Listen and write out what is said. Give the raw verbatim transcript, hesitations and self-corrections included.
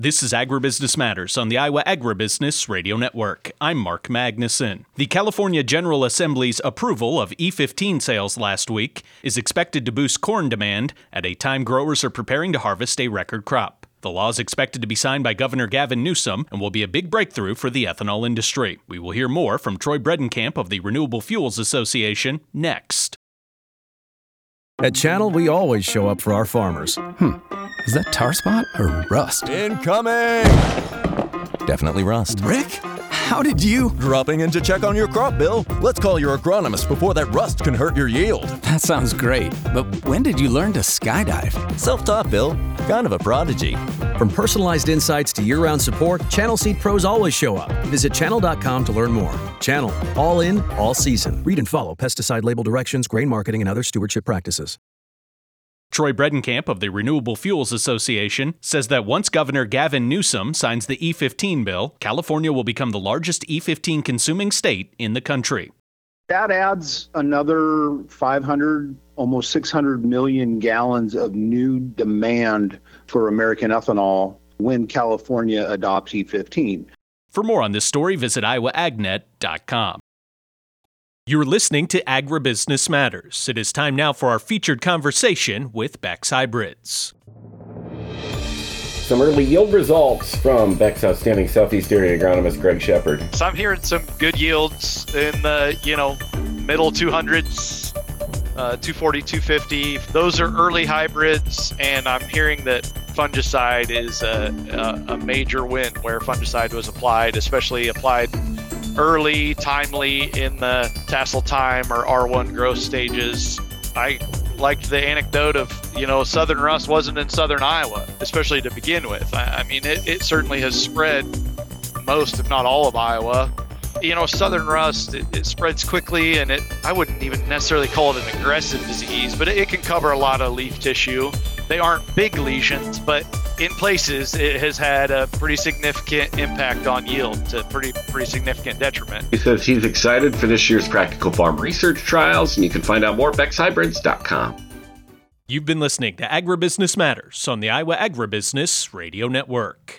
This is Agribusiness Matters on the Iowa Agribusiness Radio Network. I'm Mark Magnuson. The California General Assembly's approval of E fifteen sales last week is expected to boost corn demand at a time growers are preparing to harvest a record crop. The law is expected to be signed by Governor Gavin Newsom and will be a big breakthrough for the ethanol industry. We will hear more from Troy Bredenkamp of the Renewable Fuels Association next. At Channel, we always show up for our farmers. Hmm. Is that tar spot or rust? Incoming! Definitely rust. Rick? How did you? Dropping in to check on your crop, Bill. Let's call your agronomist before that rust can hurt your yield. That sounds great. But when did you learn to skydive? Self-taught, Bill. Kind of a prodigy. From personalized insights to year-round support, Channel Seed pros always show up. Visit channel dot com to learn more. Channel. All in, all season. Read and follow pesticide label directions, grain marketing, and other stewardship practices. Troy Bredenkamp of the Renewable Fuels Association says that once Governor Gavin Newsom signs the E fifteen bill, California will become the largest E fifteen consuming state in the country. That adds another five hundred, almost six hundred million gallons of new demand for American ethanol when California adopts E fifteen. For more on this story, visit iowa ag net dot com. You're listening to Agribusiness Matters. It is time now for our featured conversation with Beck's Hybrids. Some early yield results from Beck's outstanding Southeast area agronomist Greg Shepard. So I'm hearing some good yields in the, you know, middle two hundreds, uh, two forty, two fifty. Those are early hybrids, and I'm hearing that fungicide is a, a, a major win where fungicide was applied, especially applied early, timely in the tassel time or R one growth stages. I liked the anecdote of, you know, Southern rust wasn't in Southern Iowa, especially to begin with. I, I mean, it, it certainly has spread most, if not all of Iowa. You know, Southern rust, it, it spreads quickly, and it I wouldn't even necessarily call it an aggressive disease, but it, it can cover a lot of leaf tissue. They aren't big lesions, but in places it has had a pretty significant impact on yield to pretty pretty significant detriment. He says he's excited for this year's Practical Farm Research Trials, and you can find out more at becks hybrids dot com. You've been listening to Agribusiness Matters on the Iowa Agribusiness Radio Network.